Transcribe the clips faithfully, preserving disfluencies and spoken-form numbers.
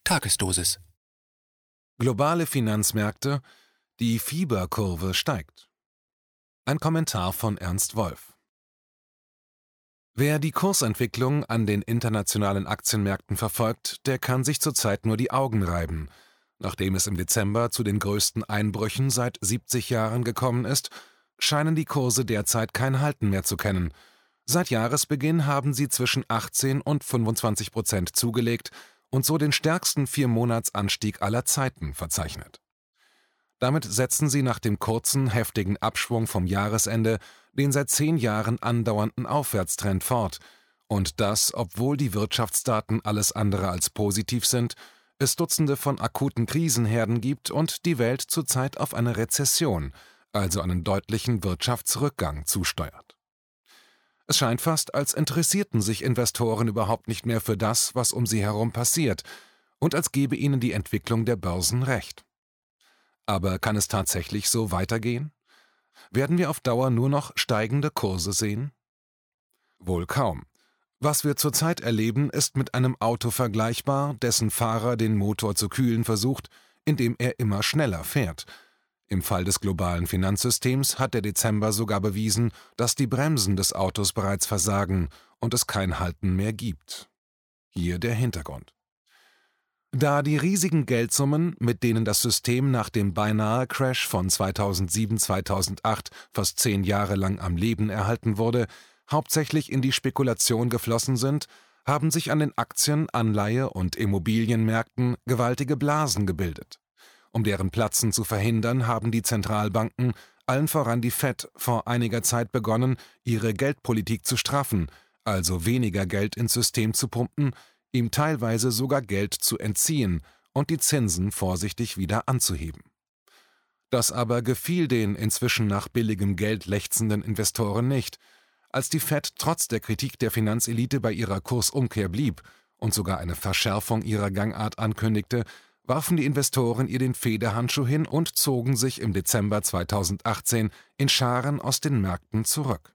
Tagesdosis. Globale Finanzmärkte, die Fieberkurve steigt. Ein Kommentar von Ernst Wolf. Wer die Kursentwicklung an den internationalen Aktienmärkten verfolgt, der kann sich zurzeit nur die Augen reiben. Nachdem es im Dezember zu den größten Einbrüchen seit siebzig Jahren gekommen ist, scheinen die Kurse derzeit kein Halten mehr zu kennen. Seit Jahresbeginn haben sie zwischen achtzehn und fünfundzwanzig Prozent zugelegt und so den stärksten Viermonatsanstieg aller Zeiten verzeichnet. Damit setzen sie nach dem kurzen, heftigen Abschwung vom Jahresende den seit zehn Jahren andauernden Aufwärtstrend fort, und das, obwohl die Wirtschaftsdaten alles andere als positiv sind, es Dutzende von akuten Krisenherden gibt und die Welt zurzeit auf eine Rezession, also einen deutlichen Wirtschaftsrückgang, zusteuert. Es scheint fast, als interessierten sich Investoren überhaupt nicht mehr für das, was um sie herum passiert, und als gebe ihnen die Entwicklung der Börsen recht. Aber kann es tatsächlich so weitergehen? Werden wir auf Dauer nur noch steigende Kurse sehen? Wohl kaum. Was wir zurzeit erleben, ist mit einem Auto vergleichbar, dessen Fahrer den Motor zu kühlen versucht, indem er immer schneller fährt. Im Fall des globalen Finanzsystems hat der Dezember sogar bewiesen, dass die Bremsen des Autos bereits versagen und es kein Halten mehr gibt. Hier der Hintergrund. Da die riesigen Geldsummen, mit denen das System nach dem Beinahe-Crash von zweitausendsieben zweitausendacht fast zehn Jahre lang am Leben erhalten wurde, hauptsächlich in die Spekulation geflossen sind, haben sich an den Aktien-, Anleihe- und Immobilienmärkten gewaltige Blasen gebildet. Um deren Platzen zu verhindern, haben die Zentralbanken, allen voran die Fed, vor einiger Zeit begonnen, ihre Geldpolitik zu straffen, also weniger Geld ins System zu pumpen, ihm teilweise sogar Geld zu entziehen und die Zinsen vorsichtig wieder anzuheben. Das aber gefiel den inzwischen nach billigem Geld lechzenden Investoren nicht. Als die Fed trotz der Kritik der Finanzelite bei ihrer Kursumkehr blieb und sogar eine Verschärfung ihrer Gangart ankündigte, warfen die Investoren ihr den Federhandschuh hin und zogen sich im Dezember zweitausendachtzehn in Scharen aus den Märkten zurück.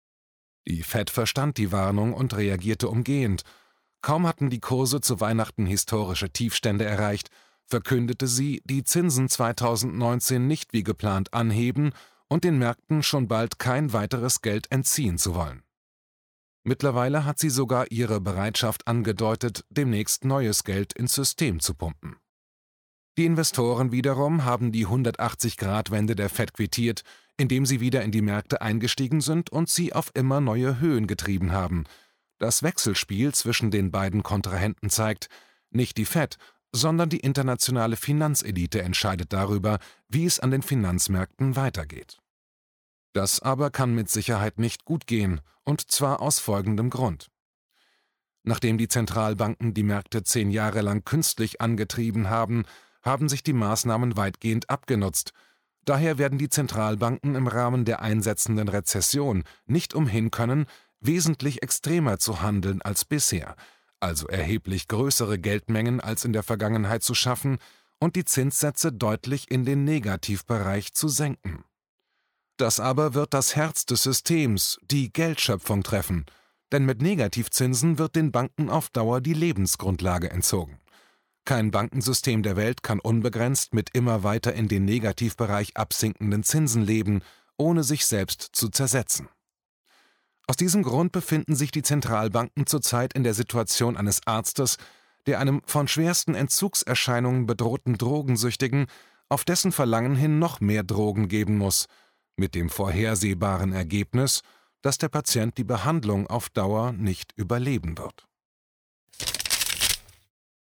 Die Fed verstand die Warnung und reagierte umgehend. Kaum hatten die Kurse zu Weihnachten historische Tiefstände erreicht, verkündete sie, die Zinsen zweitausendneunzehn nicht wie geplant anheben und den Märkten schon bald kein weiteres Geld entziehen zu wollen. Mittlerweile hat sie sogar ihre Bereitschaft angedeutet, demnächst neues Geld ins System zu pumpen. Die Investoren wiederum haben die hundertachtzig-Grad-Wende der Fed quittiert, indem sie wieder in die Märkte eingestiegen sind und sie auf immer neue Höhen getrieben haben. Das Wechselspiel zwischen den beiden Kontrahenten zeigt, nicht die Fed, sondern die internationale Finanzelite entscheidet darüber, wie es an den Finanzmärkten weitergeht. Das aber kann mit Sicherheit nicht gut gehen, und zwar aus folgendem Grund. Nachdem die Zentralbanken die Märkte zehn Jahre lang künstlich angetrieben haben, haben sich die Maßnahmen weitgehend abgenutzt. Daher werden die Zentralbanken im Rahmen der einsetzenden Rezession nicht umhin können, wesentlich extremer zu handeln als bisher, also erheblich größere Geldmengen als in der Vergangenheit zu schaffen und die Zinssätze deutlich in den Negativbereich zu senken. Das aber wird das Herz des Systems, die Geldschöpfung, treffen, denn mit Negativzinsen wird den Banken auf Dauer die Lebensgrundlage entzogen. Kein Bankensystem der Welt kann unbegrenzt mit immer weiter in den Negativbereich absinkenden Zinsen leben, ohne sich selbst zu zersetzen. Aus diesem Grund befinden sich die Zentralbanken zurzeit in der Situation eines Arztes, der einem von schwersten Entzugserscheinungen bedrohten Drogensüchtigen auf dessen Verlangen hin noch mehr Drogen geben muss, mit dem vorhersehbaren Ergebnis, dass der Patient die Behandlung auf Dauer nicht überleben wird.